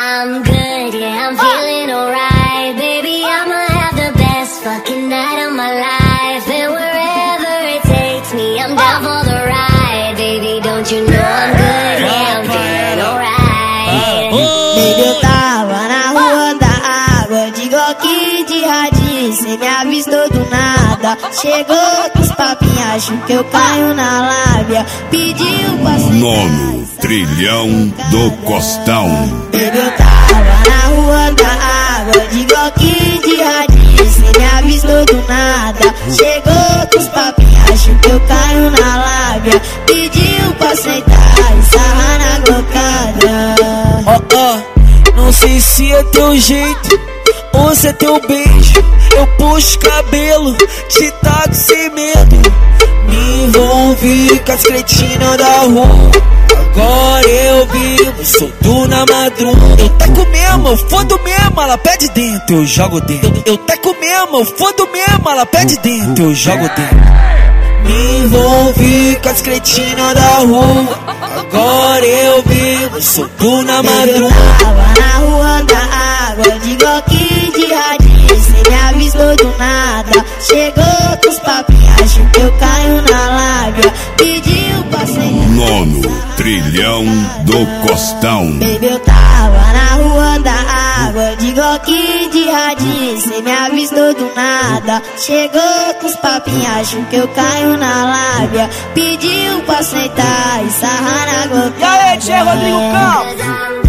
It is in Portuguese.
I'm good, yeah, I'm feeling alright. Baby, I'ma have the best fucking night of my life. And wherever it takes me, I'm down for the ride. Baby, don't you know I'm good, yeah, I'm feeling alright. Baby, eu tava na rua da água, de Glock de radinho, cê me avistou do nada. Chegou com os papinhos, acho que eu caio na lábia. Pediu pra sentar. Nono trilhão do Costão. Baby, eu tava na rua da água, de Glock de radinho, cê me avistou do nada. Chegou com os papinhos, acho que eu caio na lábia. Pediu pra sentar e sarrar na glocada. Não sei se é teu jeito ou se é teu beijo. Eu puxo cabelo, te taco sem medo. Me envolvi com as cretinas da rua. Agora eu vivo, solto na madruga. Eu taco mesmo, eu fodo mesmo, ela pede dentro, eu jogo dentro. Eu taco mesmo, eu fodo mesmo, ela pede dentro, eu jogo dentro. Me envolvi com as cretinas da rua. Agora eu vivo, solto na madruga. Eu tava na rua da água, de Glock de radinho, cê me avistou do nada. Chegou com os papinhos, acho que eu caio na lábia. Pediu pra sentar. Nono trilhão do Costão. Baby, eu tava na rua da água, de Glock de radinho, cê me avistou do nada. Chegou com os papinhos, acho que eu caio na lábia. Pediu pra sentar e sarrar na glocada. E aí, Tchê Rodrigo Campos?